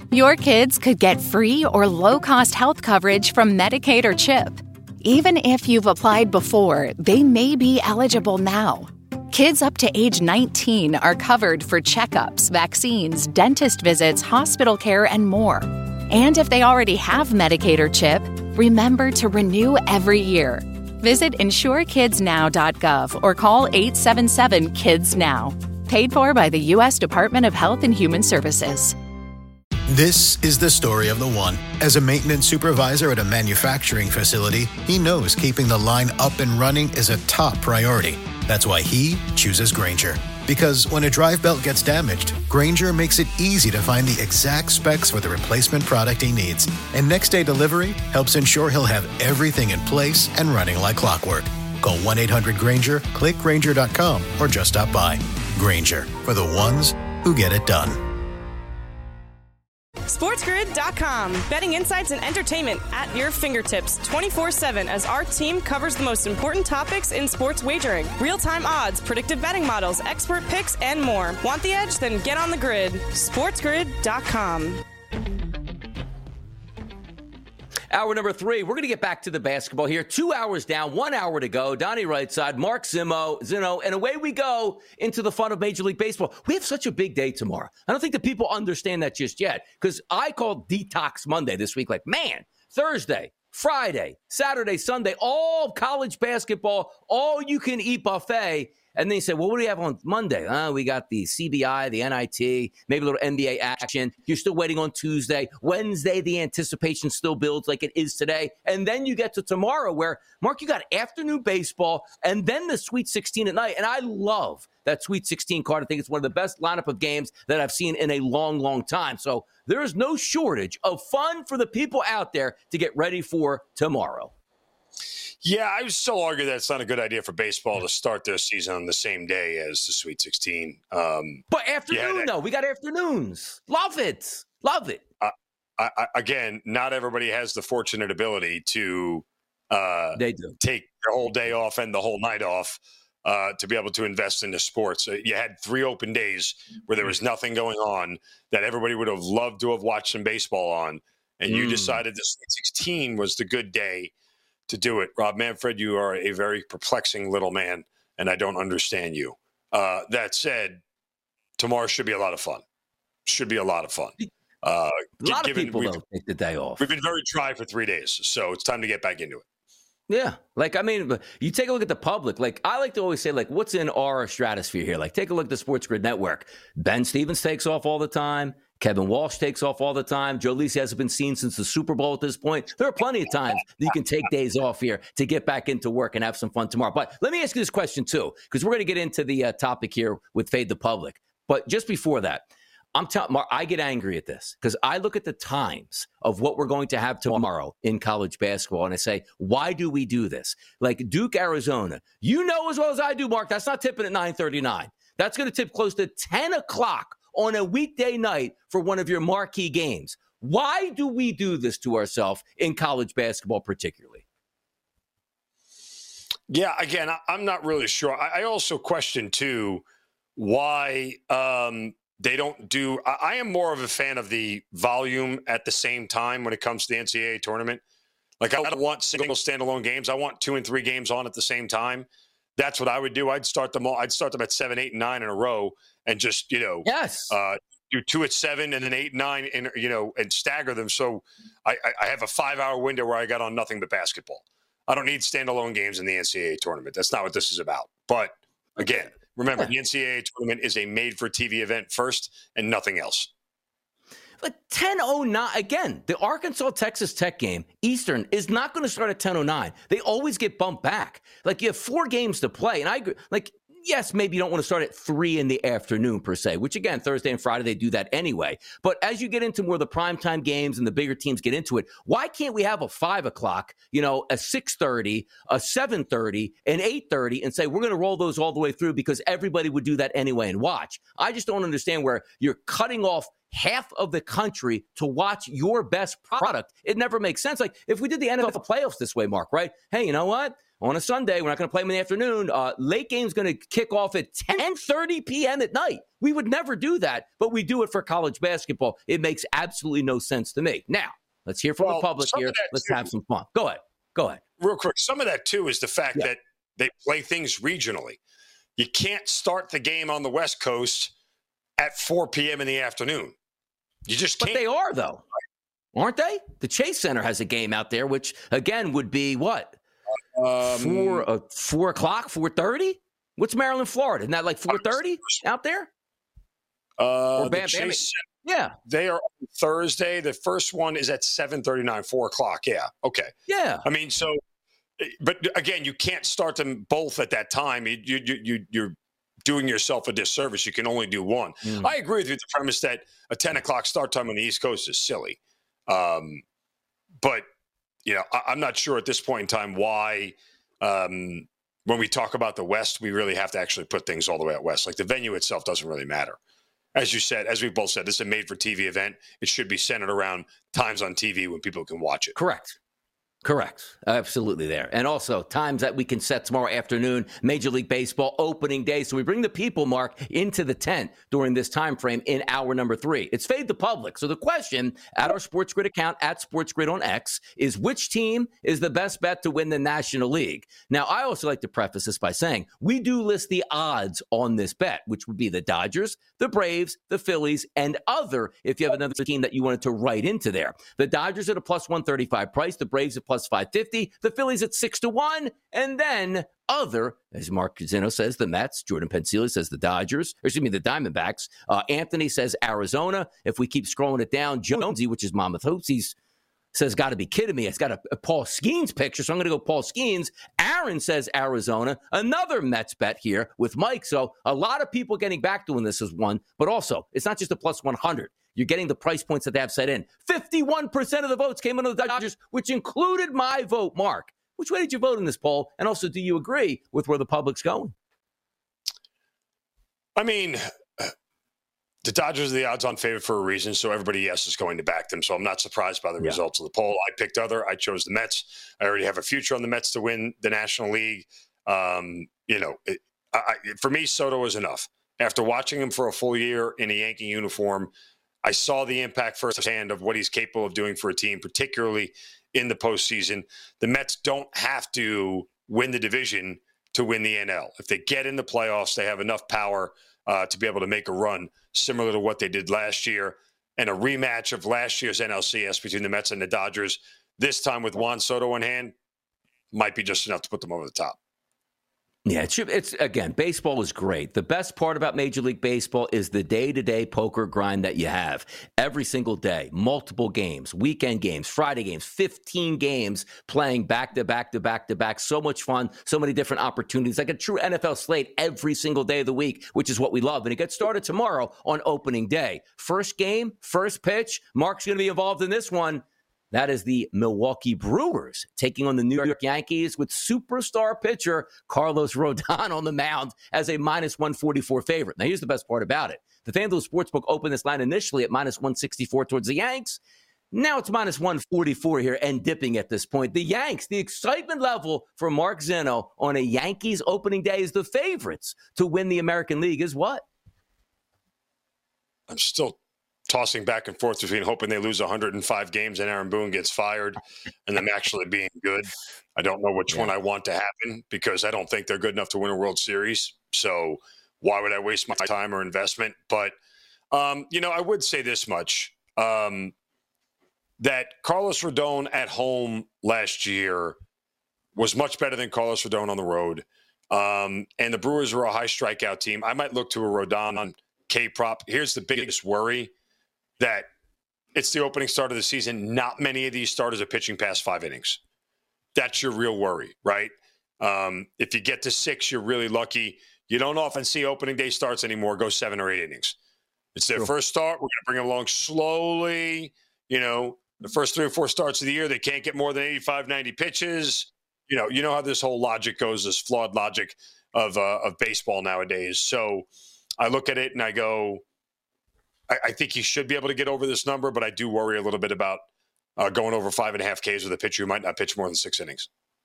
Your kids could get free or low-cost health coverage from Medicaid or CHIP. Even if you've applied before, they may be eligible now. Kids up to age 19 are covered for checkups, vaccines, dentist visits, hospital care, and more. And if they already have Medicaid or CHIP, remember to renew every year. Visit insurekidsnow.gov or call 877-KIDS-NOW. Paid for by the U.S. Department of Health and Human Services. This is the story of the one. As a maintenance supervisor at a manufacturing facility, he knows keeping the line up and running is a top priority. That's why he chooses Grainger. Because when a drive belt gets damaged, Grainger makes it easy to find the exact specs for the replacement product he needs. And next-day delivery helps ensure he'll have everything in place and running like clockwork. Call 1-800-GRAINGER, click Grainger.com, or just stop by. Grainger, for the ones who get it done. SportsGrid.com. Betting insights and entertainment at your fingertips 24/7 as our team covers the most important topics in sports wagering. Real-time odds, predictive betting models, expert picks, and more. Want the edge? Then get on the grid. SportsGrid.com. Hour number 3, we're going to get back to the basketball here. 2 hours down, 1 hour to go. Donnie Rightside, Mark Zino, and away we go into the fun of Major League Baseball. We have such a big day tomorrow. I don't think that people understand that just yet, because I called Detox Monday this week like, man, Thursday, Friday, Saturday, Sunday, all college basketball, all you can eat buffet. And then you say, well, what do we have on Monday? We got the CBI, the NIT, maybe a little NBA action. You're still waiting on Tuesday. Wednesday, the anticipation still builds like it is today. And then you get to tomorrow where, Mark, you got afternoon baseball and then the Sweet 16 at night. And I love that Sweet 16 card. I think it's one of the best lineup of games that I've seen in a long, long time. So there is no shortage of fun for the people out there to get ready for tomorrow. Yeah, I would still argue that it's not a good idea for baseball to start their season on the same day as the Sweet 16. But afternoon, though. We got afternoons. Love it. Love it. Again, not everybody has the fortunate ability to they do take their whole day off and the whole night off to be able to invest into sports. You had 3 open days where there was nothing going on that everybody would have loved to have watched some baseball on, and you decided the Sweet 16 was the good day to do it. Rob Manfred, you are a very perplexing little man, and I don't understand you. That said, tomorrow should be a lot of fun. Should be a lot of fun. A lot of people, though, take the day off. We've been very dry for 3 days, so it's time to get back into it. Yeah. Like, I mean, you take a look at the public. Like, I like to always say, like, what's in our stratosphere here? Like, take a look at the Sports Grid Network. Ben Stevens takes off all the time. Kevin Walsh takes off all the time. Joe Lisi hasn't been seen since the Super Bowl at this point. There are plenty of times that you can take days off here to get back into work and have some fun tomorrow. But let me ask you this question, too, because we're going to get into the topic here with Fade the Public. But just before that, Mark, I get angry at this because I look at the times of what we're going to have tomorrow in college basketball, and I say, why do we do this? Like Duke, Arizona, you know as well as I do, Mark, that's not tipping at 9:39. That's going to tip close to 10 o'clock on a weekday night for one of your marquee games. Why do we do this to ourselves in college basketball particularly? Yeah, again, I'm not really sure. I also question, too, why they don't do – I am more of a fan of the volume at the same time when it comes to the NCAA tournament. Like, I don't want single standalone games. I want 2 and 3 games on at the same time. That's what I would do. I'd start them all. I'd start them at 7, 8, and 9 in a row and just, do 2 at 7 and then 8, 9, and, and stagger them. So I have a 5-hour window where I got on nothing but basketball. I don't need standalone games in the NCAA tournament. That's not what this is about. But again, remember, the NCAA tournament is a made-for-TV event first and nothing else. Like 10:09, again, the Arkansas-Texas Tech game, Eastern, is not going to start at 10:09. They always get bumped back. Like, you have 4 games to play. And I agree, like, yes, maybe you don't want to start at 3 in the afternoon per se, which, again, Thursday and Friday, they do that anyway. But as you get into more of the primetime games and the bigger teams get into it, why can't we have a 5 o'clock, a 6:30, a 7:30, an 8:30, and say we're going to roll those all the way through because everybody would do that anyway and watch? I just don't understand where you're cutting off half of the country to watch your best product. It never makes sense. Like, if we did the NFL playoffs this way, Mark, right? Hey, you know what? on a Sunday. We're not going to play them in the afternoon. Late game's going to kick off at 10:30 p.m. at night. We would never do that, but we do it for college basketball. It makes absolutely no sense to me. Now, let's hear from the public here. Let's have some fun. Go ahead. Real quick, some of that, too, is the fact that they play things regionally. You can't start the game on the West Coast at 4 p.m. in the afternoon. You just can't. But they are, though. Aren't they? The Chase Center has a game out there, which, again, would be what? 4 o'clock, 4:30? What's Maryland, Florida? Isn't that like 4:30 out there? The Chase Center, they are on Thursday. The first one is at 7:39, 4 o'clock. Yeah, okay. Yeah. I mean, so, but again, you can't start them both at that time. You're doing yourself a disservice. You can only do one. I agree with you with the premise that a 10 o'clock start time on the East Coast is silly. But, I'm not sure at this point in time why, when we talk about the West, we really have to actually put things all the way out West. Like the venue itself doesn't really matter. As you said, as we both said, this is a made-for-TV event. It should be centered around times on TV when people can watch it. Correct. Absolutely there. And also times that we can set tomorrow afternoon, Major League Baseball opening day. So we bring the people, Mark, into the tent during this time frame in hour number 3. It's Fade the Public. So the question at our Sports Grid account, at Sports Grid on X, is which team is the best bet to win the National League? Now, I also like to preface this by saying we do list the odds on this bet, which would be the Dodgers, the Braves, the Phillies, and other, if you have another team that you wanted to write into there. The Dodgers at a plus 135 price, the Braves at plus 550, the Phillies at 6-1, and then other, as Mark Zeno says, the Mets. Jordan Pensili says the Diamondbacks. Anthony says Arizona. If we keep scrolling it down, Jonesy, which is Monmouth Hoops, says, got to be kidding me. It's got a Paul Skeens picture, so I'm going to go Paul Skeens. Aaron says Arizona. Another Mets bet here with Mike. So a lot of people getting back to when this is one, but also it's not just a plus 100. You're getting the price points that they have set in. 51% of the votes came into the Dodgers, which included my vote, Mark. Which way did you vote in this poll? And also, do you agree with where the public's going? I mean, the Dodgers are the odds-on favorite for a reason, so everybody, is going to back them. So I'm not surprised by the results of the poll. I picked I chose the Mets. I already have a future on the Mets to win the National League. For me, Soto is enough. After watching him for a full year in a Yankee uniform, I saw the impact firsthand of what he's capable of doing for a team, particularly in the postseason. The Mets don't have to win the division to win the NL. If they get in the playoffs, they have enough power to be able to make a run similar to what they did last year, and a rematch of last year's NLCS between the Mets and the Dodgers, this time with Juan Soto in hand, might be just enough to put them over the top. Yeah, it's again, baseball is great. The best part about Major League Baseball is the day-to-day poker grind that you have every single day, multiple games, weekend games, Friday games, 15 games playing back-to-back. So much fun, so many different opportunities, like a true NFL slate every single day of the week, which is what we love. And it gets started tomorrow on opening day. First game, first pitch. Mark's going to be involved in this one. That is the Milwaukee Brewers taking on the New York Yankees with superstar pitcher Carlos Rodon on the mound as a minus 144 favorite. Now, here's the best part about it. The FanDuel Sportsbook opened this line initially at minus 164 towards the Yanks. Now it's minus 144 here and dipping at this point. The Yanks, the excitement level for Mark Zeno on a Yankees opening day is the favorites to win the American League is what? I'm still tossing back and forth between hoping they lose 105 games and Aaron Boone gets fired and them actually being good. I don't know which one I want to happen because I don't think they're good enough to win a World Series. So why would I waste my time or investment? But, I would say this much, that Carlos Rodon at home last year was much better than Carlos Rodon on the road. And the Brewers are a high strikeout team. I might look to a Rodon on K-prop. Here's the biggest worry. That it's the opening start of the season. Not many of these starters are pitching past 5 innings. That's your real worry, right? If you get to 6, you're really lucky. You don't often see opening day starts anymore go 7 or 8 innings. It's their first start. We're going to bring them along slowly. The first 3 or 4 starts of the year, they can't get more than 85, 90 pitches. You know how this whole logic goes, this flawed logic of baseball nowadays. So I look at it and I go, I think he should be able to get over this number, but I do worry a little bit about going over 5.5 Ks with a pitcher who might not pitch more than 6 innings.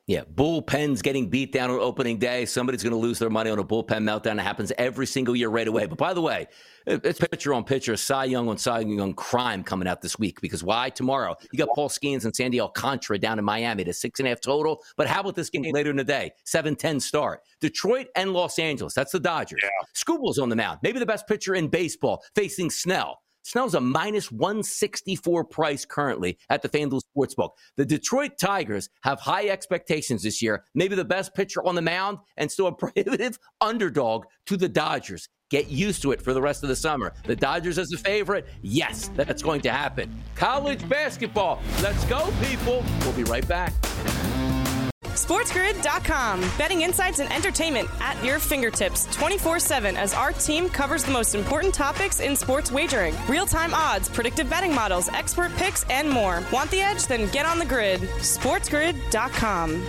Yeah, bullpens getting beat down on opening day. Somebody's going to lose their money on a bullpen meltdown. It happens every single year right away. But by the way, it's pitcher on pitcher, Cy Young on Cy Young crime coming out this week. Because why? Tomorrow, you got Paul Skeens and Sandy Alcantara down in Miami. It's 6.5 total. But how about this game later in the day? 7:10 start. Detroit and Los Angeles. That's the Dodgers. Yeah. Skubal's on the mound. Maybe the best pitcher in baseball facing Snell. Snell's a minus 164 price currently at the FanDuel Sportsbook. The Detroit Tigers have high expectations this year. Maybe the best pitcher on the mound and still a prohibitive underdog to the Dodgers. Get used to it for the rest of the summer. The Dodgers as a favorite? Yes, that's going to happen. College basketball. Let's go, people. We'll be right back. SportsGrid.com. Betting insights and entertainment at your fingertips 24/7 as our team covers the most important topics in sports wagering. Real-time odds, predictive betting models, expert picks, and more. Want the edge? Then get on the grid. SportsGrid.com.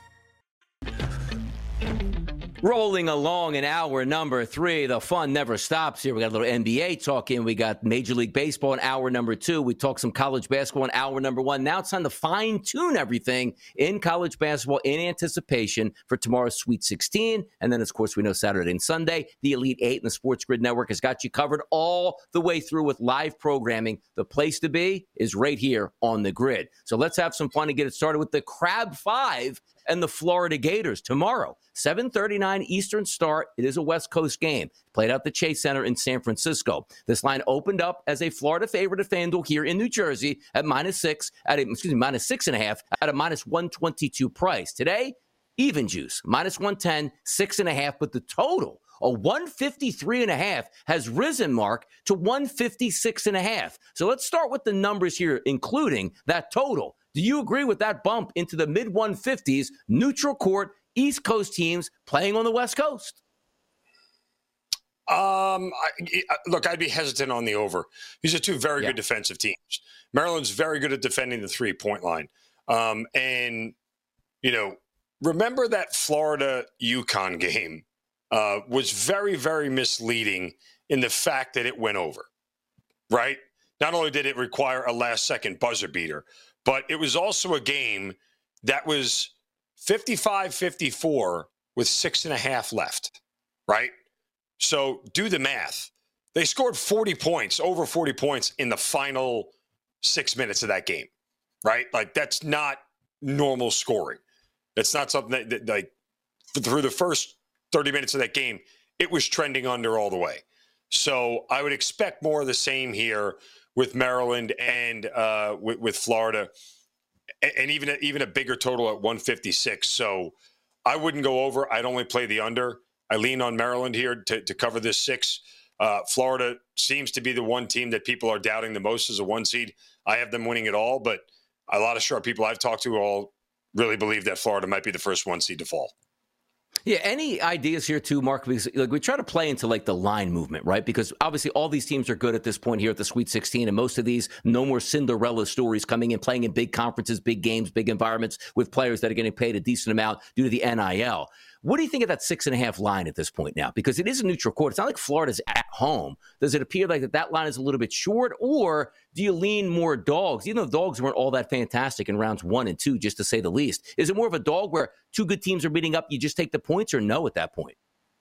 Rolling along in hour number 3. The fun never stops here. We got a little NBA talking. We got Major League Baseball in hour number 2. We talked some college basketball in hour number 1. Now it's time to fine-tune everything in college basketball in anticipation for tomorrow's Sweet 16. And then, of course, we know Saturday and Sunday, the Elite 8 and the Sports Grid Network has got you covered all the way through with live programming. The place to be is right here on the grid. So let's have some fun and get it started with the Crab 5 and the Florida Gators tomorrow. 7:39 Eastern start. It is a West Coast game. Played out the Chase Center in San Francisco. This line opened up as a Florida favorite at FanDuel here in New Jersey at minus 6.5 at a minus 122 price. Today, even juice, minus 110, 6.5, but the total, a 153.5, has risen, Mark, to 156.5. So let's start with the numbers here, including that total. Do you agree with that bump into the mid-150s, neutral court, East Coast teams playing on the West Coast? Look, I'd be hesitant on the over. These are two very good defensive teams. Maryland's very good at defending the three-point line. And, you know, remember that Florida-UConn game was very, very misleading in the fact that it went over, right? Not only did it require a last-second buzzer beater, but it was also a game that was 55-54 with 6.5 left, right? So do the math. They scored 40 points, over 40 points in the final 6 minutes of that game, right? Like, that's not normal scoring. That's not something that like, through the first 30 minutes of that game, it was trending under all the way. So I would expect more of the same here with Maryland and with Florida, and even a bigger total at 156. So I wouldn't go over. I'd only play the under. I lean on Maryland here to cover this 6. Florida seems to be the one team that people are doubting the most as a 1 seed. I have them winning it all, but a lot of sharp people I've talked to all really believe that Florida might be the first 1 seed to fall. Yeah, any ideas here too, Mark? Because like, we try to play into like the line movement, right? Because obviously all these teams are good at this point here at the Sweet 16, and most of these no more Cinderella stories coming in, playing in big conferences, big games, big environments with players that are getting paid a decent amount due to the NIL. What do you think of that 6.5 line at this point now? Because it is a neutral court. It's not like Florida's at home. Does it appear like that line is a little bit short, or do you lean more dogs? Even though dogs weren't all that fantastic in rounds 1 and 2, just to say the least. Is it more of a dog where two good teams are meeting up, you just take the points, or no at that point?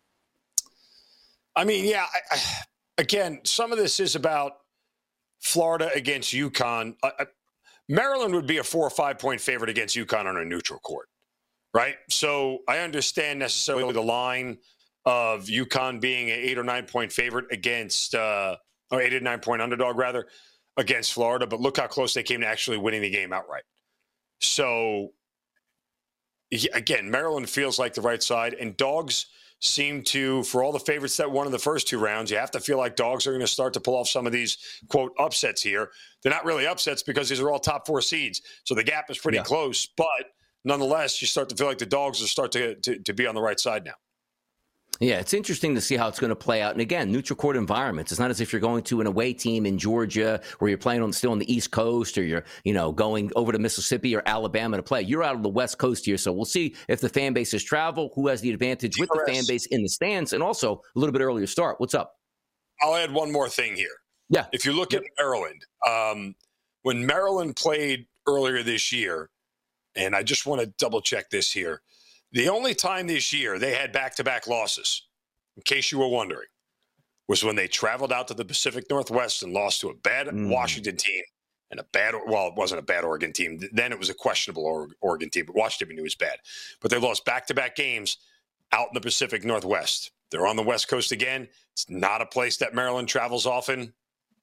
I mean, yeah, again, some of this is about Florida against UConn. Maryland would be a 4 or 5 point favorite against UConn on a neutral court. Right. So I understand necessarily the line of UConn being an 8 or 9 point favorite against, or 8 or 9 point underdog rather, against Florida. But look how close they came to actually winning the game outright. So again, Maryland feels like the right side, and dogs seem to, for all the favorites that won in the first 2 rounds, you have to feel like dogs are going to start to pull off some of these, quote, upsets here. They're not really upsets because these are all top 4 seeds. So the gap is pretty close, but nonetheless, you start to feel like the dogs will start to be on the right side now. Yeah, it's interesting to see how it's going to play out. And again, neutral court environments. It's not as if you're going to an away team in Georgia where you're playing still on the East Coast, or you're, going over to Mississippi or Alabama to play. You're out on the West Coast here. So we'll see if the fan bases travel, who has the advantage with the fan base in the stands, and also a little bit earlier start. What's up? I'll add one more thing here. Yeah. If you look at Maryland, when Maryland played earlier this year, and I just want to double check this here. The only time this year they had back-to-back losses, in case you were wondering, was when they traveled out to the Pacific Northwest and lost to a bad Washington team and it wasn't a bad Oregon team. Then it was a questionable Oregon team, but Washington knew it was bad. But they lost back-to-back games out in the Pacific Northwest. They're on the West Coast again. It's not a place that Maryland travels often.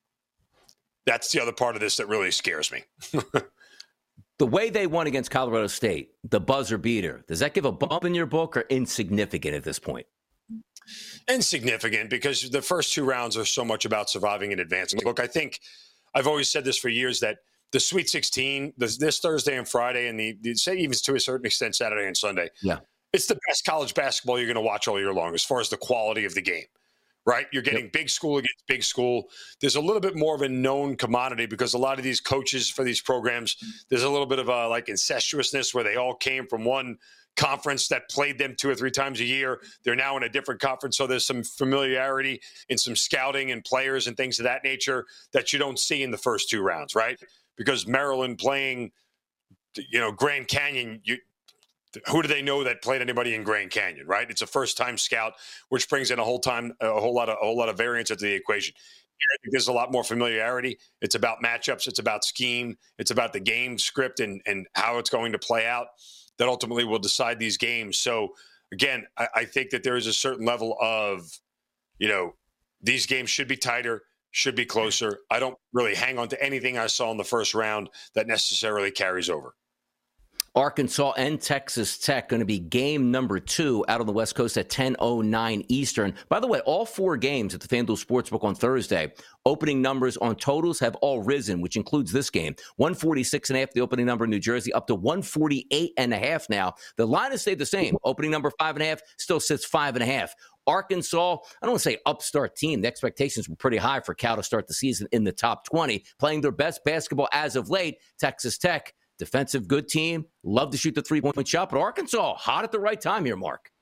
That's the other part of this that really scares me. The way they won against Colorado State, the buzzer beater, does that give a bump in your book or insignificant at this point? Insignificant, because the first two rounds are so much about surviving and advancing. Look, I think I've always said this for years, that the Sweet 16, this Thursday and Friday, and say even to a certain extent Saturday and Sunday, it's the best college basketball you're going to watch all year long as far as the quality of the game. Right? You're getting big school against big school. There's a little bit more of a known commodity because a lot of these coaches for these programs, there's a little bit of a like incestuousness where they all came from one conference that played them 2 or 3 times a year. They're now in a different conference. So there's some familiarity in some scouting and players and things of that nature that you don't see in the first 2 rounds, right? Because Maryland playing, Grand Canyon, who do they know that played anybody in Grand Canyon, right? It's a first-time scout, which brings in a whole lot of variance into the equation. Here, I think there's a lot more familiarity. It's about matchups. It's about scheme. It's about the game script and how it's going to play out that ultimately will decide these games. So, again, I think that there is a certain level of, these games should be tighter, should be closer. I don't really hang on to anything I saw in the first round that necessarily carries over. Arkansas and Texas Tech going to be game number 2 out on the West Coast at 10:09 Eastern. By the way, all 4 games at the FanDuel Sportsbook on Thursday, opening numbers on totals have all risen, which includes this game. 146.5, the opening number in New Jersey, up to 148.5 now. The line has stayed the same. Opening number 5.5 still sits 5.5. Arkansas, I don't want to say upstart team. The expectations were pretty high for Cal to start the season in the top 20, playing their best basketball as of late. Texas Tech, defensive, good team. Love to shoot the 3-point shot, but Arkansas, hot at the right time here, Mark.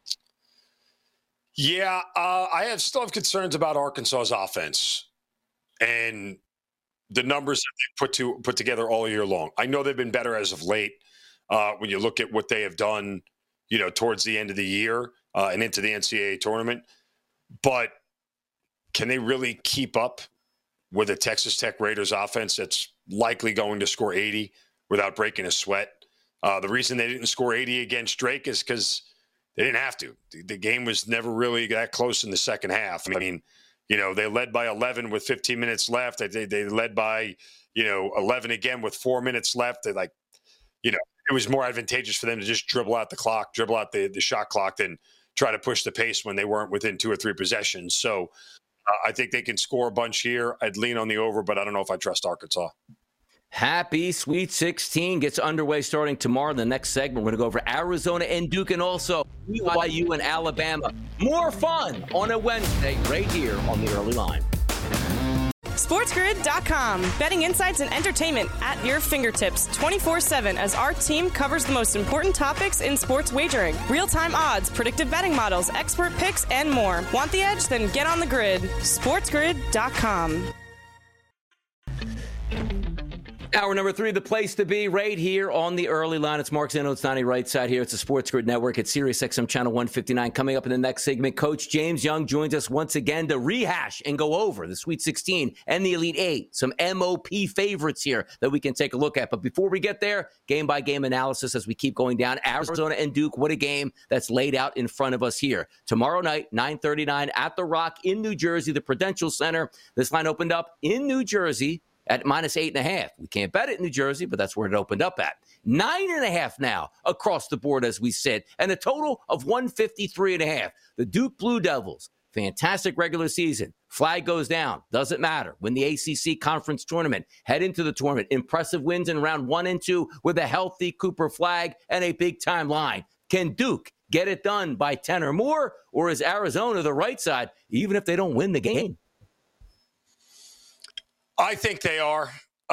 Yeah, I still have concerns about Arkansas's offense and the numbers that they put together all year long. I know they've been better as of late when you look at what they have done, towards the end of the year and into the NCAA tournament. But can they really keep up with a Texas Tech Raiders offense that's likely going to score 80 without breaking a sweat? The reason they didn't score 80 against Drake is because they didn't have to. The game was never really that close in the second half. I mean, they led by 11 with 15 minutes left. They led by, 11 again with 4 minutes left. It was more advantageous for them to just dribble out the shot clock than try to push the pace when they weren't within 2 or 3 possessions. So I think they can score a bunch here. I'd lean on the over, but I don't know if I trust Arkansas. Happy Sweet 16 gets underway starting tomorrow. In the next segment, we're going to go over Arizona and Duke and also BYU and Alabama. More fun on a Wednesday right here on the Early Line. SportsGrid.com. Betting insights and entertainment at your fingertips 24/7 as our team covers the most important topics in sports wagering. Real-time odds, predictive betting models, expert picks, and more. Want the edge? Then get on the grid. SportsGrid.com. Hour number 3, the place to be right here on the Early Line. It's Mark Zinno, it's Donnie right side here. It's the Sports Grid Network at Sirius XM Channel 159. Coming up in the next segment, Coach James Young joins us once again to rehash and go over the Sweet 16 and the Elite 8. Some MOP favorites here that we can take a look at. But before we get there, game-by-game analysis as we keep going down. Arizona and Duke, what a game that's laid out in front of us here. Tomorrow night, 9:39 at The Rock in New Jersey, the Prudential Center. This line opened up in New Jersey at -8.5. We can't bet it in New Jersey, but that's where it opened up at. 9.5 now across the board as we sit, and a total of 153.5. The Duke Blue Devils, fantastic regular season. Flag goes down, doesn't matter. Win the ACC Conference Tournament, head into the tournament. Impressive wins in round 1 and 2 with a healthy Cooper Flag and a big-time line. Can Duke get it done by 10 or more, or is Arizona the right side, even if they don't win the game? I think they are.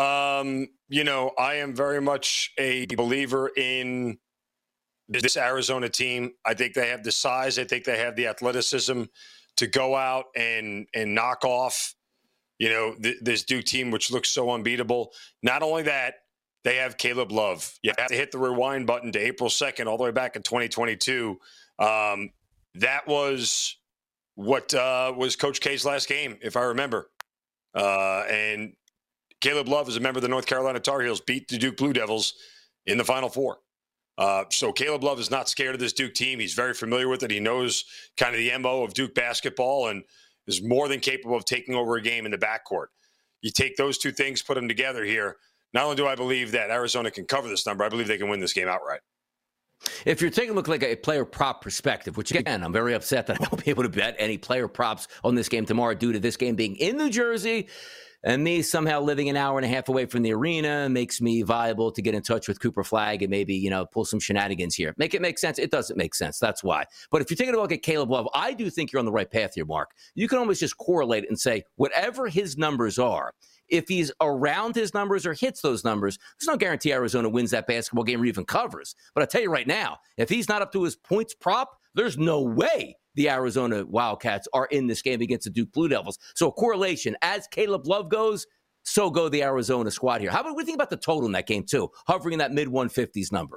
I am very much a believer in this Arizona team. I think they have the size. I think they have the athleticism to go out and knock off, this Duke team, which looks so unbeatable. Not only that, they have Caleb Love. You have to hit the rewind button to April 2nd, all the way back in 2022. That was what was Coach K's last game, if I remember. And Caleb Love, as a member of the North Carolina Tar Heels, beat the Duke Blue Devils in the Final Four. So Caleb Love is not scared of this Duke team. He's very familiar with it. He knows kind of the MO of Duke basketball and is more than capable of taking over a game in the backcourt. You take those two things, put them together here. Not only do I believe that Arizona can cover this number, I believe they can win this game outright. If you're taking a look like a player prop perspective, which again, I'm very upset that I won't be able to bet any player props on this game tomorrow due to this game being in New Jersey and me somehow living an hour and a half away from the arena makes me viable to get in touch with Cooper Flagg and maybe, pull some shenanigans here. Make it make sense? It doesn't make sense. That's why. But if you're taking a look at Caleb Love, I do think you're on the right path here, Mark. You can almost just correlate it and say, whatever his numbers are, if he's around his numbers or hits those numbers, there's no guarantee Arizona wins that basketball game or even covers. But I'll tell you right now, if he's not up to his points prop, there's no way the Arizona Wildcats are in this game against the Duke Blue Devils. So a correlation, as Caleb Love goes, so go the Arizona squad here. How about we think about the total in that game, too, hovering in that mid-150s number?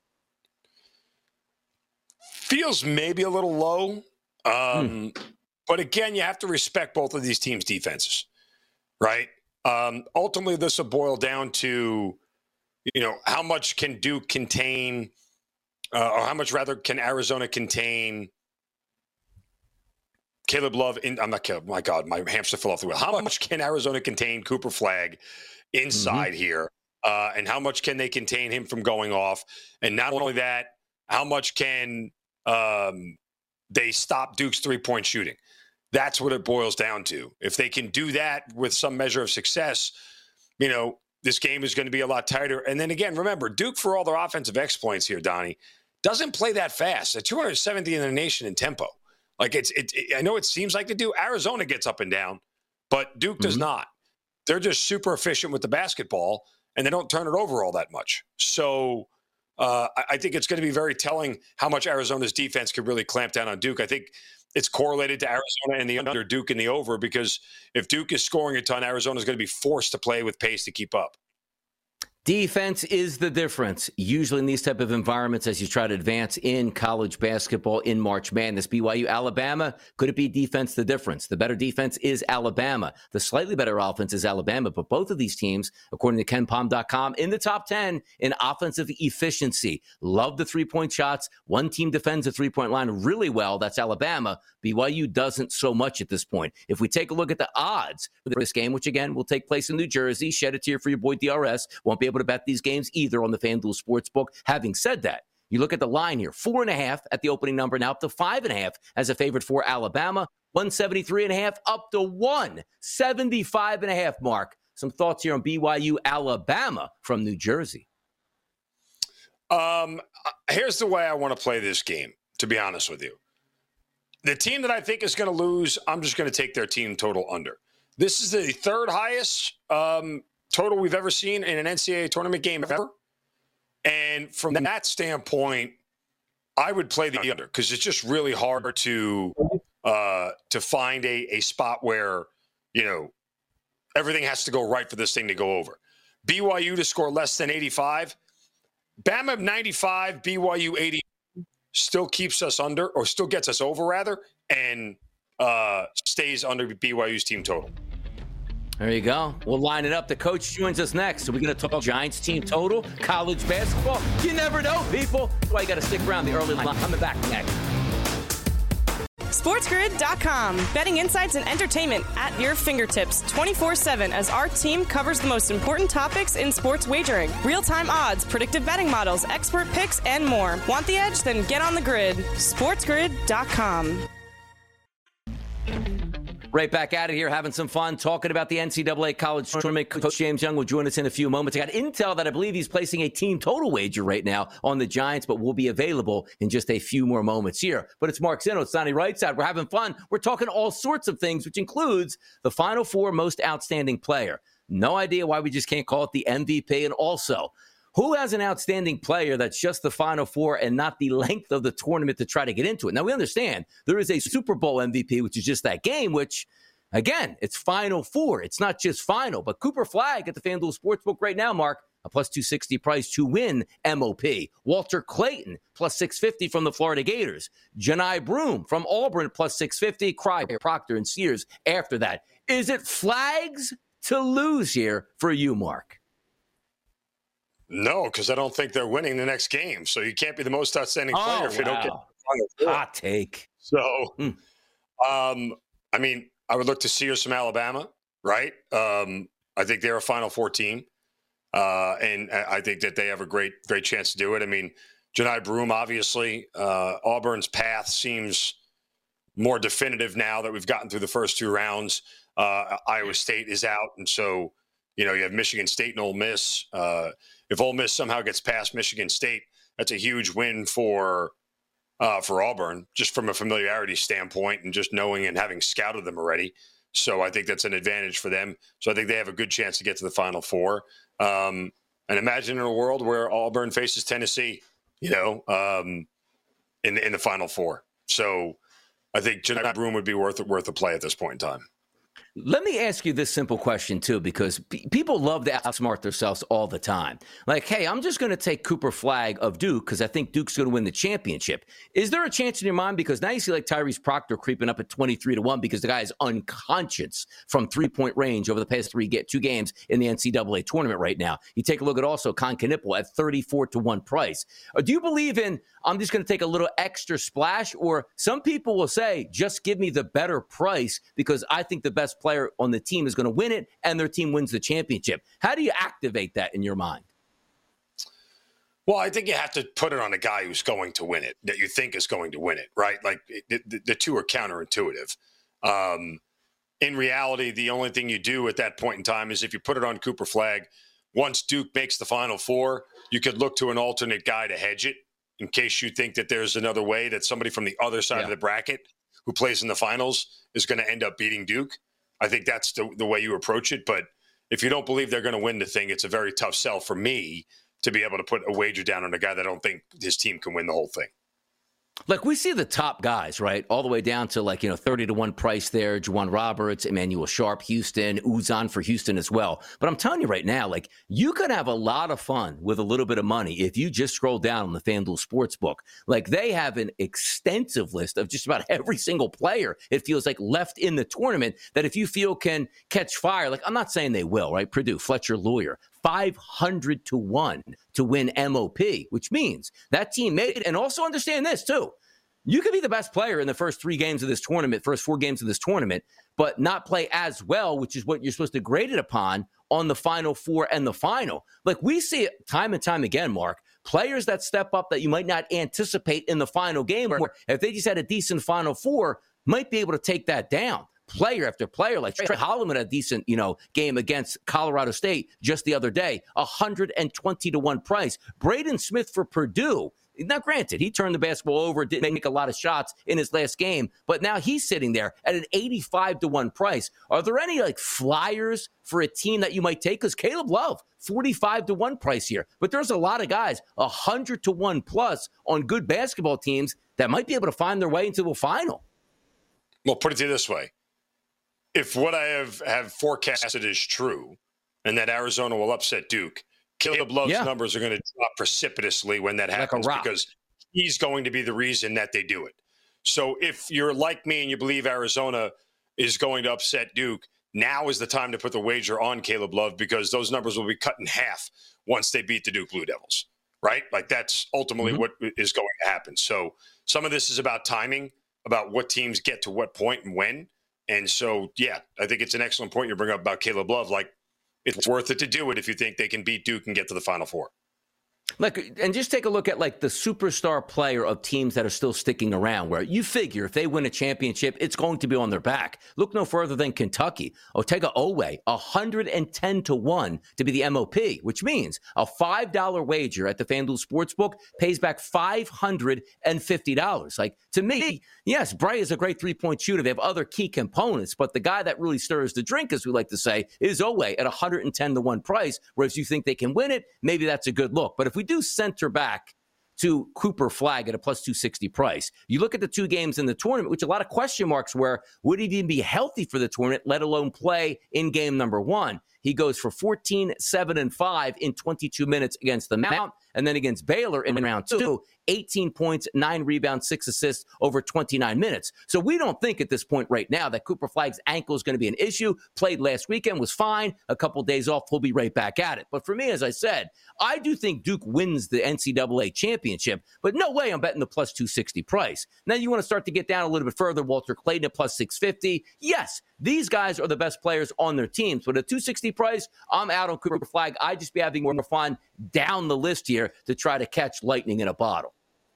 Feels maybe a little low. But again, you have to respect both of these teams' defenses, right? Ultimately, this will boil down to, how much can Duke contain, or how much rather can Arizona contain Caleb Love? I'm not Caleb. My God, my hamster fell off the wheel. How much can Arizona contain Cooper Flagg inside here? And how much can they contain him from going off? And not only that, how much can they stop Duke's three-point shooting? That's what it boils down to. If they can do that with some measure of success, this game is going to be a lot tighter. And then again, remember, Duke, for all their offensive exploits here, Donnie, doesn't play that fast. They're 270th in the nation in tempo. Like I know it seems like they do. Arizona gets up and down, but Duke does not. They're just super efficient with the basketball, and they don't turn it over all that much. So I think it's going to be very telling how much Arizona's defense could really clamp down on Duke. I think it's correlated to Arizona and the under, Duke and the over, because if Duke is scoring a ton, Arizona's going to be forced to play with pace to keep up. Defense is the difference, usually in these type of environments as you try to advance in college basketball in March Madness. BYU, Alabama, could it be defense the difference? The better defense is Alabama. The slightly better offense is Alabama, but both of these teams, according to KenPom.com, in the top 10 in offensive efficiency. Love the three-point shots. One team defends the three-point line really well. That's Alabama. BYU doesn't so much at this point. If we take a look at the odds for this game, which again will take place in New Jersey, shed a tear for your boy DRS, won't be able to bet these games either on the FanDuel Sportsbook. Having said that, you look at the line here, 4.5 at the opening number, now up to 5.5 as a favorite for Alabama, 173.5 up to 175.5. Mark, some thoughts here on BYU, Alabama from New Jersey. Here's the way I want to play this game, to be honest with you. The team that I think is going to lose, I'm just going to take their team total under. This is the third highest total we've ever seen in an NCAA tournament game ever. And from that standpoint, I would play the under because it's just really hard to find a spot where, everything has to go right for this thing to go over. BYU to score less than 85. Bama 95, BYU 80 still keeps us under, or still gets us over rather, and stays under BYU's team total. There you go. We'll line it up. The coach joins us next. So we're going to talk Giants team total, college basketball. You never know, people. That's why you got to stick around the early line. Coming back next. SportsGrid.com. Betting insights and entertainment at your fingertips 24/7 as our team covers the most important topics in sports wagering. Real-time odds, predictive betting models, expert picks, and more. Want the edge? Then get on the grid. SportsGrid.com. Right back at it here, having some fun, talking about the NCAA College Tournament. Coach James Young will join us in a few moments. I got intel that I believe he's placing a team total wager right now on the Giants, but will be available in just a few more moments here. But it's Mark Zinno, it's Donnie Rightside. We're having fun. We're talking all sorts of things, which includes the Final Four most outstanding player. No idea why we just can't call it the MVP. And also, who has an outstanding player that's just the Final Four and not the length of the tournament to try to get into it? Now, we understand there is a Super Bowl MVP, which is just that game, which, again, it's Final Four. It's not just final. But Cooper Flagg at the FanDuel Sportsbook right now, Mark, a plus 260 price to win MOP. Walter Clayton, plus 650 from the Florida Gators. Janai Broome from Auburn, plus 650. Cryer, Proctor, and Sears after that. Is it flags to lose here for you, Mark? No, because I don't think they're winning the next game. So you can't be the most outstanding player if you don't get the final four. Hot take. So, I mean, I would look to Sears from Alabama, right? I think they're a Final Four team. And I think that they have a great chance to do it. I mean, Janai Broome, obviously, Auburn's path seems more definitive now that we've gotten through the first two rounds. Iowa State is out. And so, you have Michigan State and Ole Miss. If Ole Miss somehow gets past Michigan State, that's a huge win for Auburn, just from a familiarity standpoint and just knowing and having scouted them already. So I think that's an advantage for them. So I think they have a good chance to get to the Final Four. And imagine in a world where Auburn faces Tennessee, in the Final Four. So I think Janai Broome would be worth a play at this point in time. Let me ask you this simple question, too, because people love to outsmart themselves all the time. Like, hey, I'm just going to take Cooper Flagg of Duke because I think Duke's going to win the championship. Is there a chance in your mind? Because now you see like Tyrese Proctor creeping up at 23-1 because the guy is unconscious from three-point range over the past two games in the NCAA tournament right now. You take a look at also Con Knipple at 34-1 price. Do you believe in, I'm just going to take a little extra splash? Or some people will say, just give me the better price because I think the best player on the team is going to win it and their team wins the championship. How do you activate that in your mind? Well, I think you have to put it on a guy who's going to win it, that you think is going to win it, right? Like the two are counterintuitive. In reality, the only thing you do at that point in time is if you put it on Cooper Flagg, once Duke makes the Final Four, you could look to an alternate guy to hedge it in case you think that there's another way that somebody from the other side of the bracket who plays in the finals is going to end up beating Duke. I think that's the way you approach it. But if you don't believe they're going to win the thing, it's a very tough sell for me to be able to put a wager down on a guy that I don't think his team can win the whole thing. Like we see the top guys, right, all the way down to 30-1 price there. Juwan Roberts, Emmanuel Sharp, Houston, Uzan for Houston as well. But I'm telling you right now, you could have a lot of fun with a little bit of money if you just scroll down on the FanDuel Sportsbook. They have an extensive list of just about every single player, it feels like, left in the tournament that if you feel can catch fire, I'm not saying they will, right? Purdue, Fletcher Lawyer, 500-1 to win MOP, which means that team made it. And also understand this, too. You could be the best player in the first 4 games of this tournament, but not play as well, which is what you're supposed to grade it upon on the Final Four and the final. We see it time and time again, Mark. Players that step up that you might not anticipate in the final game, or if they just had a decent Final Four, might be able to take that down. Player after player, like Trey Holloman had a decent, game against Colorado State just the other day, 120-1 price. Braden Smith for Purdue. Now, granted, he turned the basketball over, didn't make a lot of shots in his last game, but now he's sitting there at an 85-1 price. Are there any flyers for a team that you might take? Because Caleb Love, 45-1 price here, but there's a lot of guys 100-1 plus on good basketball teams that might be able to find their way into the final. Well, put it to you this way. If what I have forecasted is true and that Arizona will upset Duke, Caleb Love's numbers are going to drop precipitously when that happens because he's going to be the reason that they do it. So if you're like me and you believe Arizona is going to upset Duke, now is the time to put the wager on Caleb Love because those numbers will be cut in half once they beat the Duke Blue Devils, right? That's ultimately what is going to happen. So some of this is about timing, about what teams get to what point and when. And so, I think it's an excellent point you bring up about Caleb Love. It's worth it to do it if you think they can beat Duke and get to the Final Four. And just take a look at the superstar player of teams that are still sticking around, where you figure if they win a championship, it's going to be on their back. Look no further than Kentucky. Otega Oweh, 110-1 to be the MOP, which means a $5 wager at the FanDuel Sportsbook pays back $550. To me, yes, Bray is a great three-point shooter. They have other key components, but the guy that really stirs the drink, as we like to say, is Oweh at 110-1 price, whereas you think they can win it, maybe that's a good look. But if we do center back to Cooper Flagg at a plus 260 price, you look at the 2 games in the tournament, which a lot of question marks were, would he even be healthy for the tournament, let alone play in game number 1? he goes for 14, 7, and 5 in 22 minutes against the Mount. And then against Baylor in round 2, 18 points, 9 rebounds, 6 assists over 29 minutes. So we don't think at this point right now that Cooper Flagg's ankle is going to be an issue. Played last weekend, was fine. A couple days off, he'll be right back at it. But for me, as I said, I do think Duke wins the NCAA championship, but no way I'm betting the plus 260 price. Now you want to start to get down a little bit further. Walter Clayton at plus 650. Yes, these guys are the best players on their teams. But at 260 price, I'm out on Cooper Flagg. I just be having more fun down the list here to try to catch lightning in a bottle.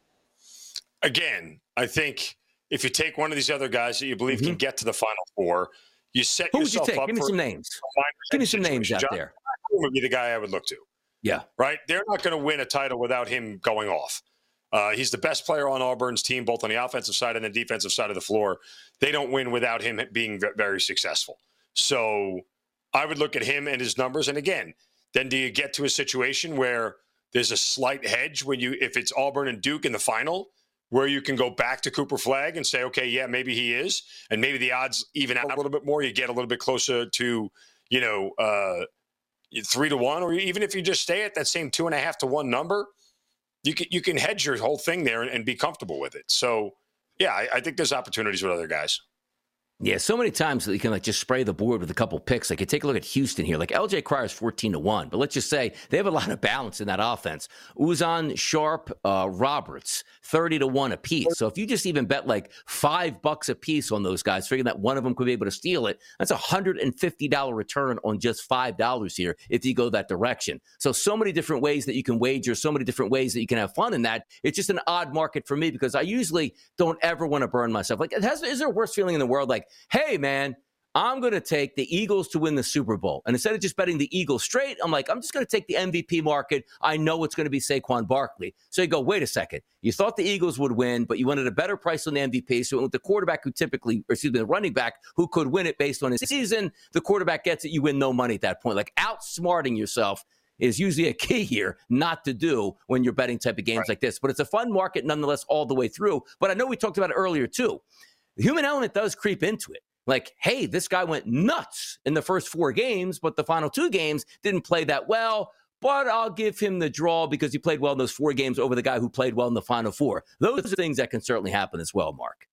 Again, I think if you take one of these other guys that you believe can get to the Final Four, you set Who would yourself you take? up Give me for some names. Give me some names out there. John would be the guy I would look to. Yeah. Right? They're not going to win a title without him going off. He's the best player on Auburn's team, both on the offensive side and the defensive side of the floor. They don't win without him being very successful. So I would look at him and his numbers. And again, then do you get to a situation where there's a slight hedge if it's Auburn and Duke in the final, where you can go back to Cooper Flagg and say, okay, yeah, maybe he is. And maybe the odds even out a little bit more. You get a little bit closer to, 3-1, or even if you just stay at that same 2.5 to 1 number, you can hedge your whole thing there and be comfortable with it. So, yeah, I think there's opportunities with other guys. Yeah, so many times that you can just spray the board with a couple picks. Like you take a look at Houston here. Like LJ Crier's 14-1, but let's just say they have a lot of balance in that offense. Uzan, Sharp, Roberts, 30-1 apiece. So if you just even bet like $5 a piece on those guys, figuring that one of them could be able to steal it, that's a $150 return on just $5 here if you go that direction. So many different ways that you can wager, so many different ways that you can have fun in that. It's just an odd market for me because I usually don't ever want to burn myself. Like, is there a worse feeling in the world? Like, hey, man, I'm going to take the Eagles to win the Super Bowl. And instead of just betting the Eagles straight, I'm like, I'm just going to take the MVP market. I know it's going to be Saquon Barkley. So you go, wait a second. You thought the Eagles would win, but you wanted a better price on the MVP. So with the quarterback the running back who could win it based on his season, the quarterback gets it. You win no money at that point. Like outsmarting yourself is usually a key here not to do when you're betting type of games like this. But it's a fun market nonetheless all the way through. But I know we talked about it earlier too. The human element does creep into it. Like, hey, this guy went nuts in the first 4 games, but the final 2 games didn't play that well. But I'll give him the draw because he played well in those 4 games over the guy who played well in the final 4. Those are things that can certainly happen as well, Mark.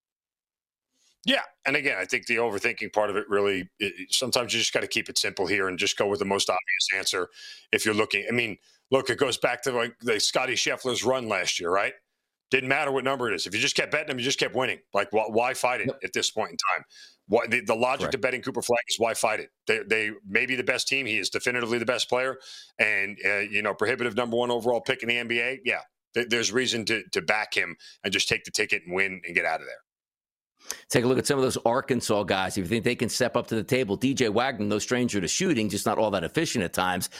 Yeah. And again, I think the overthinking part of it really, sometimes you just got to keep it simple here and just go with the most obvious answer if you're looking. I mean, look, it goes back to like the Scotty Scheffler's run last year, right? Didn't matter what number it is. If you just kept betting them, you just kept winning. Like, why fight it at this point in time? The logic to betting Cooper Flagg is why fight it? They may be the best team. He is definitively the best player. And, prohibitive number 1 overall pick in the NBA. Yeah, there's reason to back him and just take the ticket and win and get out of there. Take a look at some of those Arkansas guys. If you think they can step up to the table, DJ Wagner, no stranger to shooting, just not all that efficient at times.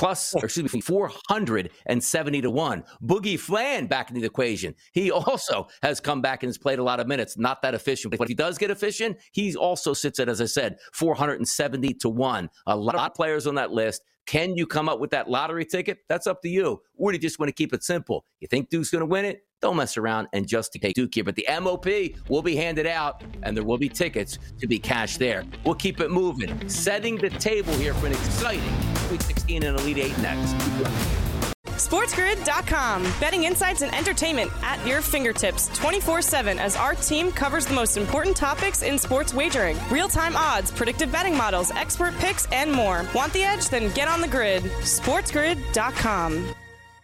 470-1. Boogie Flan back into the equation. He also has come back and has played a lot of minutes. Not that efficient, but if he does get efficient, he also sits at, as I said, 470-1. A lot of players on that list. Can you come up with that lottery ticket? That's up to you. Or do you just want to keep it simple? You think Duke's going to win it? Don't mess around and just take Duke here. But the MOP will be handed out, and there will be tickets to be cashed there. We'll keep it moving. Setting the table here for an exciting Sweet 16 and Elite 8 next. SportsGrid.com. Betting insights and entertainment at your fingertips 24/7 as our team covers the most important topics in sports wagering. Real-time odds, predictive betting models, expert picks, and more. Want the edge? Then get on the grid. SportsGrid.com.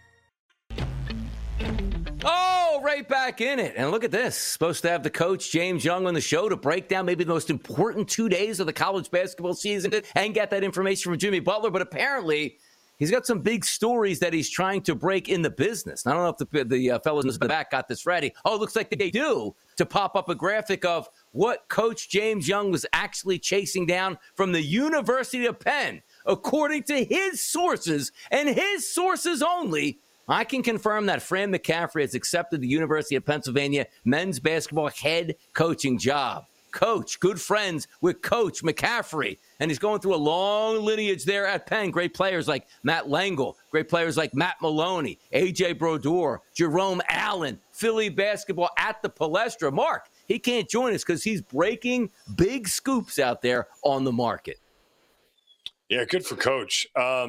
Oh, right back in it. And look at this. Supposed to have the coach, James Young, on the show to break down maybe the most important 2 days of the college basketball season and get that information from Jimmy Butler. But apparently, he's got some big stories that he's trying to break in the business. And I don't know if the fellows in the back got this ready. Oh, it looks like they do, to pop up a graphic of what Coach James Young was actually chasing down from the University of Penn. According to his sources, and his sources only, I can confirm that Fran McCaffery has accepted the University of Pennsylvania men's basketball head coaching job. Coach, good friends with Coach McCaffery. And he's going through a long lineage there at Penn. Great players like Matt Langle, great players like Matt Maloney, A.J. Brodeur, Jerome Allen, Philly basketball at the Palestra. Mark, he can't join us because he's breaking big scoops out there on the market. Yeah, good for Coach.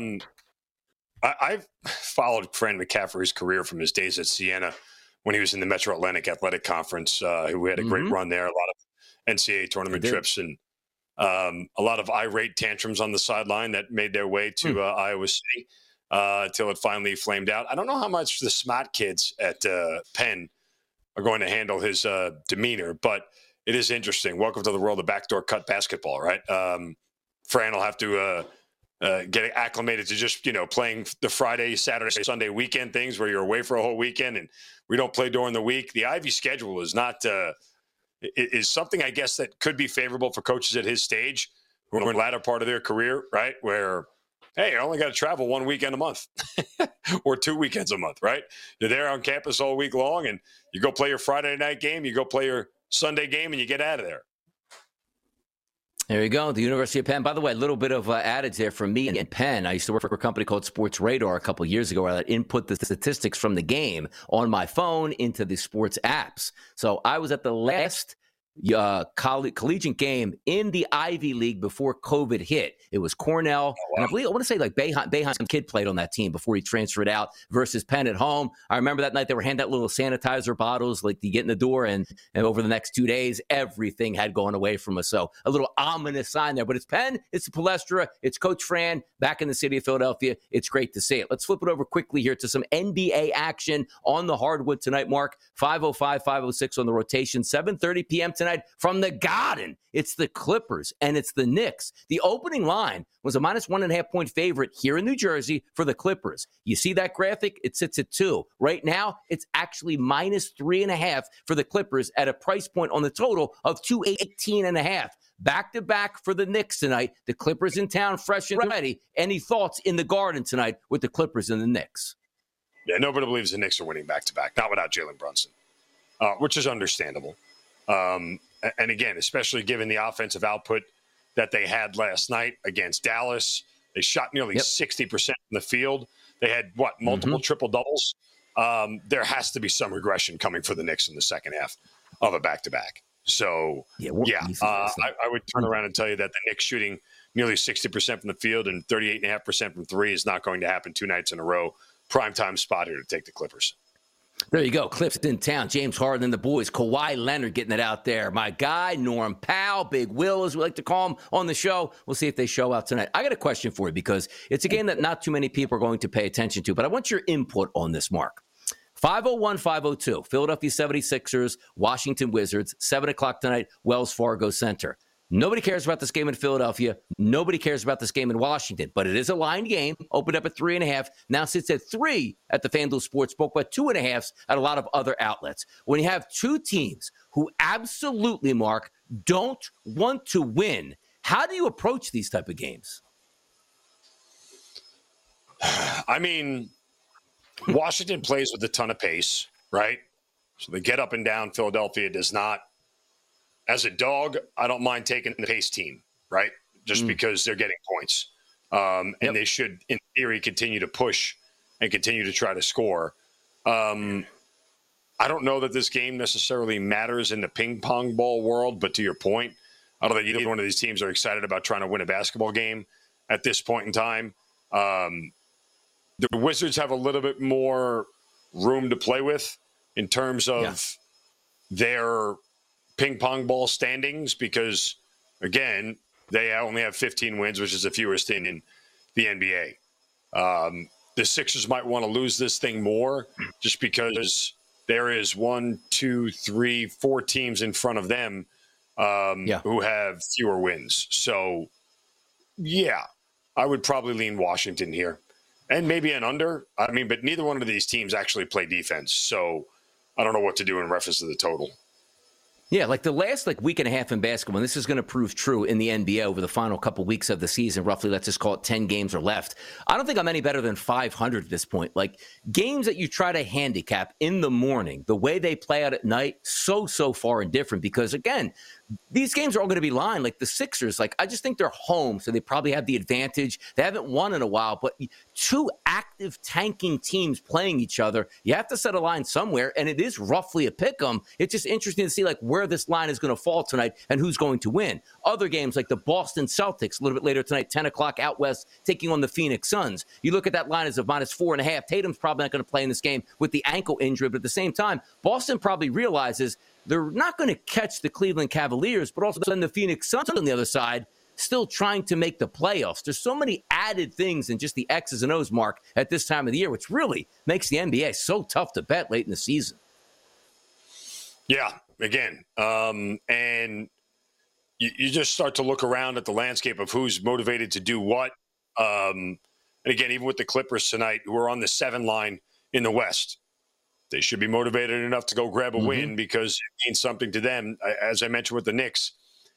I've followed Fran McCaffrey's career from his days at Siena when he was in the Metro Atlantic Athletic Conference, who had a great run there, a lot of NCAA tournament trips, and a lot of irate tantrums on the sideline that made their way to Iowa City until it finally flamed out. I don't know how much the smart kids at Penn are going to handle his demeanor, but it is interesting. Welcome to the world of backdoor cut basketball, right? Fran will have to get acclimated to just, playing the Friday, Saturday, Sunday weekend things where you're away for a whole weekend and we don't play during the week. The Ivy schedule is not is something, I guess, that could be favorable for coaches at his stage who are in the latter part of their career, right? Where, hey, you only got to travel one weekend a month or 2 weekends a month, right? You're there on campus all week long and you go play your Friday night game, you go play your Sunday game, and you get out of there. There you go. The University of Penn. By the way, a little bit of adage there from me in Penn. I used to work for a company called Sports Radar a couple of years ago where I'd input the statistics from the game on my phone into the sports apps. So I was at the last collegiate game in the Ivy League before COVID hit. It was Cornell, and I want to say like Boeheim's kid played on that team before he transferred out versus Penn at home. I remember that night they were handing out little sanitizer bottles like you get in the door, and over the next 2 days, everything had gone away from us. So a little ominous sign there, but it's Penn, it's the Palestra, it's Coach Fran back in the city of Philadelphia. It's great to see it. Let's flip it over quickly here to some NBA action on the hardwood tonight, Mark. 5:05, 5:06 on the rotation, 7:30 p.m. tonight from the Garden. It's the Clippers and it's the Knicks. The opening line was a -1.5 point favorite here in New Jersey for the Clippers. You see that graphic? It sits at 2. Right now, it's actually -3.5 for the Clippers at a price point on the total of 218.5. Back-to-back for the Knicks tonight. The Clippers in town, fresh and ready. Any thoughts in the Garden tonight with the Clippers and the Knicks? Yeah, nobody believes the Knicks are winning back-to-back, not without Jalen Brunson, which is understandable. And again, especially given the offensive output that they had last night against Dallas, they shot nearly 60% from the field. They had, multiple triple-doubles? There has to be some regression coming for the Knicks in the second half of a back-to-back. So, I would turn around and tell you that the Knicks shooting nearly 60% from the field and 38.5% from three is not going to happen 2 nights in a row. Primetime spot here to take the Clippers. There you go. Clips in town. James Harden and the boys. Kawhi Leonard getting it out there. My guy, Norm Powell, Big Will, as we like to call him, on the show. We'll see if they show out tonight. I got a question for you because it's a game that not too many people are going to pay attention to, but I want your input on this, Mark. 5:01-5:02. Philadelphia 76ers, Washington Wizards, 7 o'clock tonight, Wells Fargo Center. Nobody cares about this game in Philadelphia. Nobody cares about this game in Washington. But it is a lined game. Opened up at 3.5. Now sits at 3 at the FanDuel Sportsbook, but 2.5 at a lot of other outlets. When you have two teams who absolutely, Mark, don't want to win, how do you approach these type of games? I mean, Washington plays with a ton of pace, right? So they get up and down. Philadelphia does not. As a dog, I don't mind taking the pace team, right? Just because they're getting points. And they should, in theory, continue to push and continue to try to score. I don't know that this game necessarily matters in the ping pong ball world, but to your point, I don't think either one of these teams are excited about trying to win a basketball game at this point in time. The Wizards have a little bit more room to play with in terms of their ping pong ball standings because, again, they only have 15 wins, which is the fewest in the NBA. The Sixers might want to lose this thing more just because there is 1, 2, 3, 4 teams in front of them who have fewer wins. So, I would probably lean Washington here. And maybe an under. I mean, but neither one of these teams actually play defense. So I don't know what to do in reference to the total. Yeah, like the last week and a half in basketball, and this is going to prove true in the NBA over the final couple weeks of the season, roughly, let's just call it 10 games are left. I don't think I'm any better than 500 at this point. Like games that you try to handicap in the morning, the way they play out at night, so far and different because, again, these games are all going to be lined like the Sixers. Like, I just think they're home, so they probably have the advantage. They haven't won in a while, but two active tanking teams playing each other, you have to set a line somewhere, and it is roughly a pick 'em. It's just interesting to see like where this line is going to fall tonight and who's going to win. Other games like the Boston Celtics a little bit later tonight, 10 o'clock out west, taking on the Phoenix Suns. You look at that line as of -4.5. Tatum's probably not going to play in this game with the ankle injury, but at the same time, Boston probably realizes they're not going to catch the Cleveland Cavaliers, but also then the Phoenix Suns on the other side, still trying to make the playoffs. There's so many added things in just the X's and O's, Mark, at this time of the year, which really makes the NBA so tough to bet late in the season. Yeah, again, and you just start to look around at the landscape of who's motivated to do what. And again, even with the Clippers tonight, who are on the 7 line in the West, they should be motivated enough to go grab a win because it means something to them. As I mentioned with the Knicks,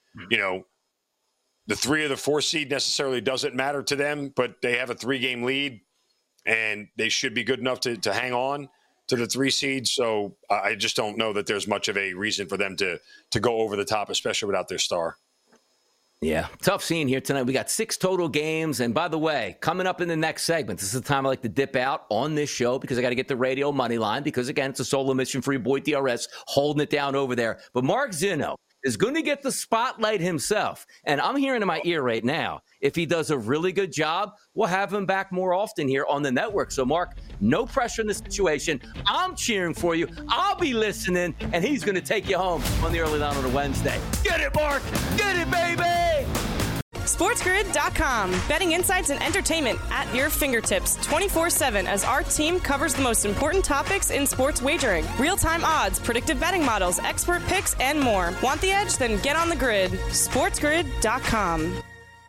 the 3 or the 4 seed necessarily doesn't matter to them, but they have a 3-game lead, and they should be good enough to hang on to the 3 seed. So I just don't know that there's much of a reason for them to go over the top, especially without their star. Yeah, tough scene here tonight. We got 6 total games. And by the way, coming up in the next segment, this is the time I like to dip out on this show because I got to get the radio money line because, again, it's a solo mission for your boy DRS holding it down over there. But Mark Zinno is going to get the spotlight himself. And I'm hearing in my ear right now, if he does a really good job, we'll have him back more often here on the network. So, Mark, no pressure in this situation. I'm cheering for you. I'll be listening, and he's going to take you home on the early line on a Wednesday. Get it, Mark. Get it, baby. SportsGrid.com. Betting insights and entertainment at your fingertips 24/7 as our team covers the most important topics in sports wagering. Real-time odds, predictive betting models, expert picks, and more. Want the edge? Then get on the grid. SportsGrid.com.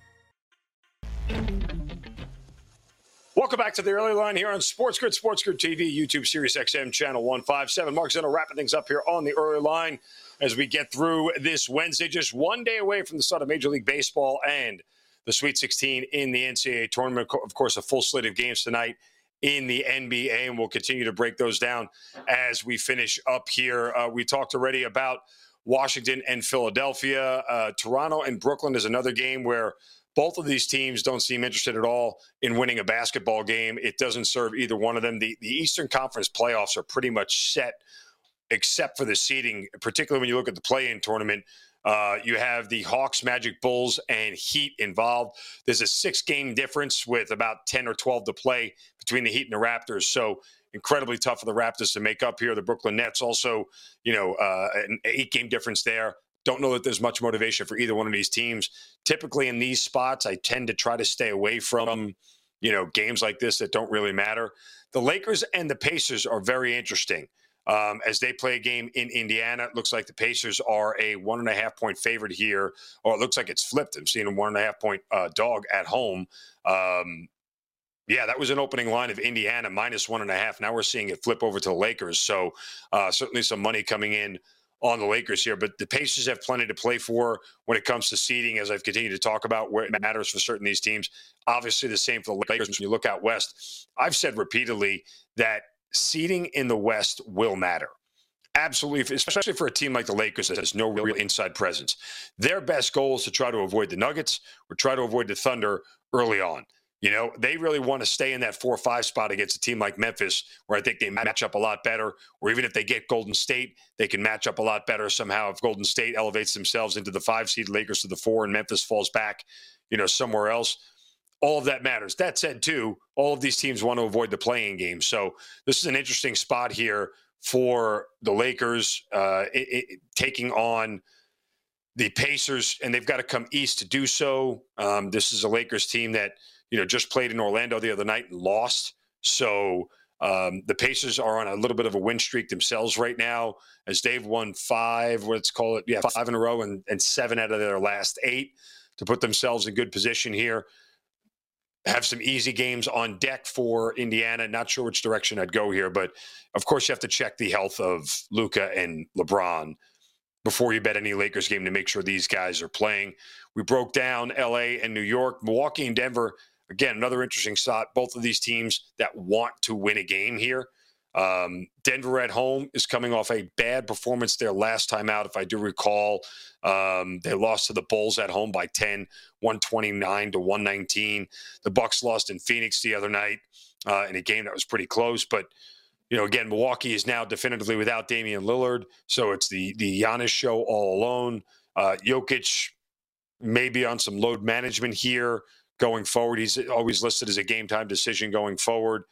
Welcome back to the early line here on Sports Grid TV, YouTube, Sirius XM, channel 157. Mark Zinno wrapping things up here on the early line as we get through this Wednesday, just one day away from the start of Major League Baseball and the Sweet 16 in the NCAA tournament. Of course, a full slate of games tonight in the NBA, and we'll continue to break those down as we finish up here. We talked already about Washington and Philadelphia. Toronto and Brooklyn is another game where both of these teams don't seem interested at all in winning a basketball game. It doesn't serve either one of them. The Eastern Conference playoffs are pretty much set, except for the seeding, particularly when you look at the play-in tournament. You have the Hawks, Magic, Bulls, and Heat involved. There's a 6-game difference with about 10 or 12 to play between the Heat and the Raptors. So incredibly tough for the Raptors to make up here. The Brooklyn Nets also, an 8-game difference there. Don't know that there's much motivation for either one of these teams. Typically in these spots, I tend to try to stay away from, games like this that don't really matter. The Lakers and the Pacers are very interesting. As they play a game in Indiana, it looks like the Pacers are a 1.5-point favorite here, or it looks like it's flipped. I'm seeing a 1.5-point dog at home. That was an opening line of Indiana -1.5. Now we're seeing it flip over to the Lakers. So certainly some money coming in on the Lakers here, but the Pacers have plenty to play for when it comes to seeding, as I've continued to talk about where it matters for certain of these teams. Obviously the same for the Lakers. When you look out west, I've said repeatedly that seeding in the West will matter. Absolutely, especially for a team like the Lakers that has no real inside presence. Their best goal is to try to avoid the Nuggets or try to avoid the Thunder early on. They really want to stay in that 4 or 5 spot against a team like Memphis, where I think they match up a lot better. Or even if they get Golden State, they can match up a lot better somehow. If Golden State elevates themselves into the 5 seed, Lakers to the 4, and Memphis falls back, somewhere else. All of that matters. That said, too, all of these teams want to avoid the play-in game. So this is an interesting spot here for the Lakers taking on the Pacers, and they've got to come east to do so. This is a Lakers team that just played in Orlando the other night and lost. So the Pacers are on a little bit of a win streak themselves right now, as they've won 5 in a row and 7 out of their last 8 to put themselves in good position here. Have some easy games on deck for Indiana. Not sure which direction I'd go here, but of course you have to check the health of Luka and LeBron before you bet any Lakers game to make sure these guys are playing. We broke down LA and New York, Milwaukee and Denver. Again, another interesting spot. Both of these teams that want to win a game here. Denver at home is coming off a bad performance their last time out. If I do recall, they lost to the Bulls at home by 10, 129-119. The Bucks lost in Phoenix the other night in a game that was pretty close. But, again, Milwaukee is now definitively without Damian Lillard. So it's the Giannis show all alone. Jokic may be on some load management here going forward. He's always listed as a game-time decision going forward.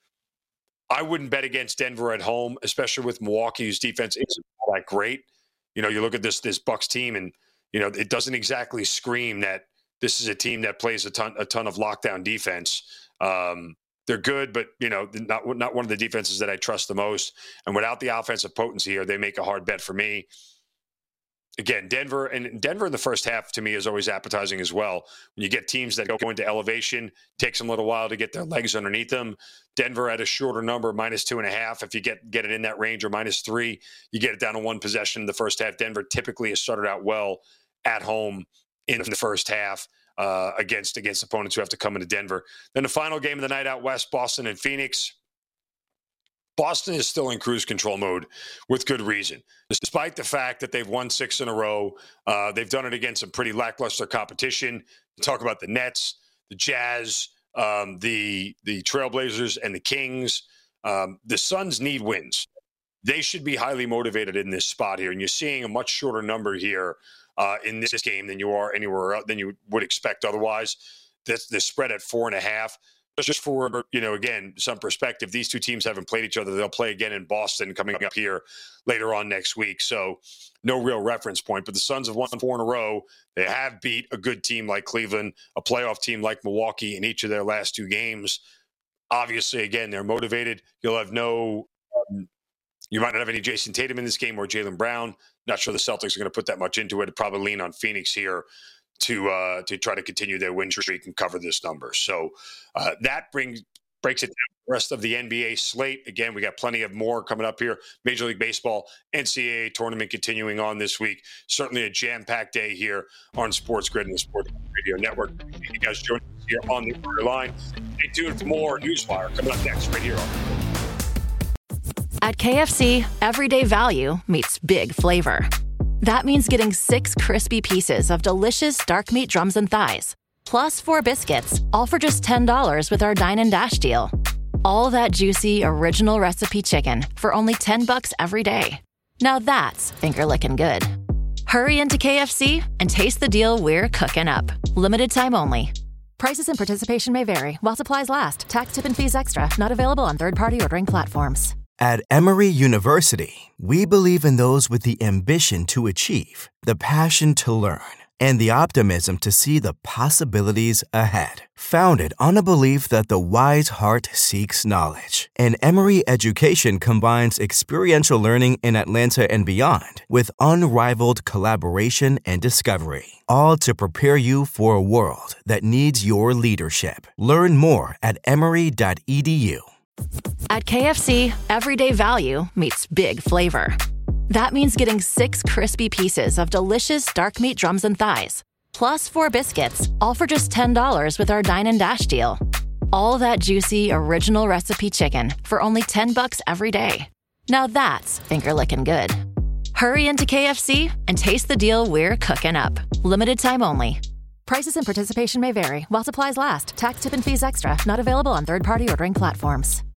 I wouldn't bet against Denver at home, especially with Milwaukee, whose defense isn't that great. You look at this Bucks team, and it doesn't exactly scream that this is a team that plays a ton of lockdown defense. They're good, but not one of the defenses that I trust the most. And without the offensive potency here, they make a hard bet for me. Again, Denver in the first half to me is always appetizing as well. When you get teams that go into elevation, takes them a little while to get their legs underneath them. Denver at a shorter number, -2.5. If you get it in that range, or -3, you get it down to one possession in the first half. Denver typically has started out well at home in the first half against opponents who have to come into Denver. Then the final game of the night out west, Boston and Phoenix. Boston is still in cruise control mode with good reason. Despite the fact that they've won 6 in a row, they've done it against some pretty lackluster competition. You talk about the Nets, the Jazz, the Trailblazers, and the Kings. The Suns need wins. They should be highly motivated in this spot here, and you're seeing a much shorter number here in this game than you are anywhere else, than you would expect otherwise. The spread at 4.5. Just for, again, some perspective, these two teams haven't played each other. They'll play again in Boston coming up here later on next week. So no real reference point. But the Suns have won 4 in a row. They have beat a good team like Cleveland, a playoff team like Milwaukee in each of their last 2 games. Obviously, again, they're motivated. You'll have you might not have any Jason Tatum in this game or Jaylen Brown. Not sure the Celtics are going to put that much into it. Probably lean on Phoenix here to try to continue their win streak and cover this number. So that breaks it down. The rest of the NBA slate. Again, we got plenty of more coming up here. Major League Baseball, NCAA tournament continuing on this week. Certainly a jam-packed day here on Sports Grid and the Sports Radio Network. You guys join us here on the order line. Stay tuned for more Newswire coming up next right here on. At KFC, everyday value meets big flavor. That means getting 6 crispy pieces of delicious dark meat drums and thighs, plus 4 biscuits, all for just $10 with our Dine and Dash deal. All that juicy, original recipe chicken for only $10 every day. Now that's finger-licking good. Hurry into KFC and taste the deal we're cooking up. Limited time only. Prices and participation may vary while supplies last. Tax, tip, and fees extra. Not available on third-party ordering platforms. At Emory University, we believe in those with the ambition to achieve, the passion to learn, and the optimism to see the possibilities ahead. Founded on a belief that the wise heart seeks knowledge, and Emory education combines experiential learning in Atlanta and beyond with unrivaled collaboration and discovery, all to prepare you for a world that needs your leadership. Learn more at emory.edu. At KFC, everyday value meets big flavor. That means getting 6 crispy pieces of delicious dark meat drums and thighs, plus 4 biscuits, all for just $10 with our Dine and Dash deal. All that juicy, original recipe chicken for only $10 every day. Now that's finger-licking good. Hurry into KFC and taste the deal we're cooking up. Limited time only. Prices and participation may vary while supplies last. Tax, tip, and fees extra. Not available on third-party ordering platforms.